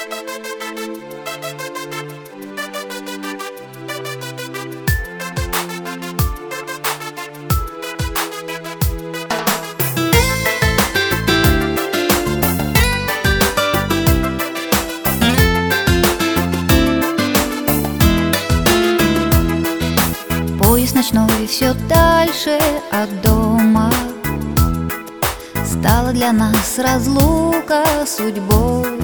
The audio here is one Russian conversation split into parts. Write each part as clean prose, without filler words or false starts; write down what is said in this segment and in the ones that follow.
Поезд ночной все дальше от дома. Стала для нас разлука судьбой.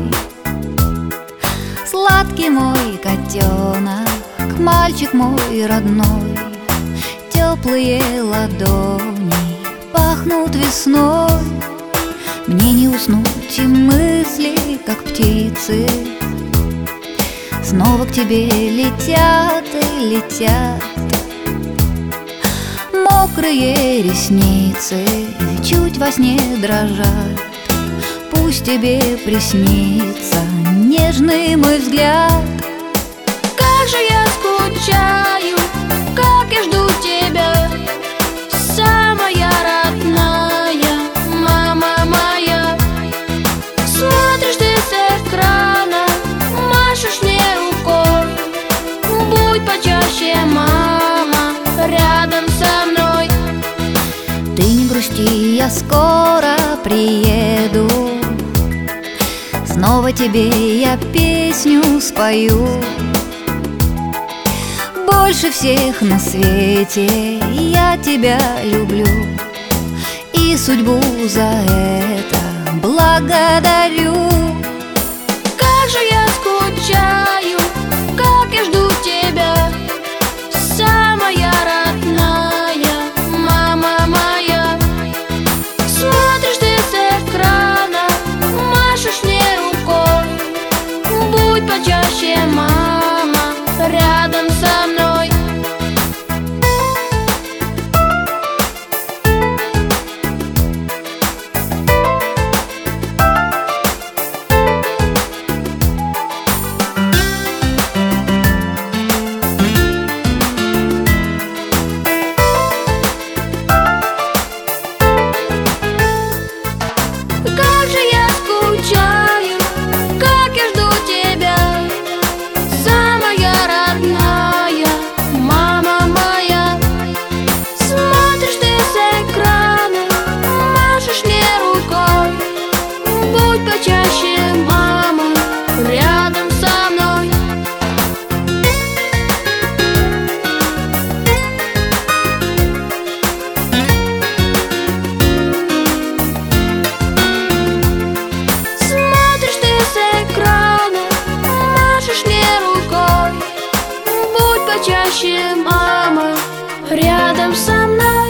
Сладкий мой котенок, мальчик мой родной, теплые ладони пахнут весной. Мне не уснуть, и мысли, как птицы, снова к тебе летят и летят. Мокрые ресницы чуть во сне дрожат. Пусть тебе приснится нежный мой взгляд. Как же я скучаю, как я жду тебя, самая родная, мама моя. Смотришь ты с экрана, машешь мне рукой. Будь почаще, мама, рядом со мной. Ты не грусти, я скоро приеду. Снова тебе я песню спою. Больше всех на свете я тебя люблю, и судьбу за это благодарю. Как же я скучаю, как я жду тебя, самая родная, мама моя. Смотришь ты с экрана, машешь мне рукой. Будь почаще, мама, рядом со мной. Как же я скучаю, как я жду тебя, самая родная, мама моя. Смотришь ты с экрана, машешь мне рукой. Будь почаще, мама, рядом со мной. Смотришь ты с экрана, машешь мне рукой. Будь почаще, мама, рядом со мной.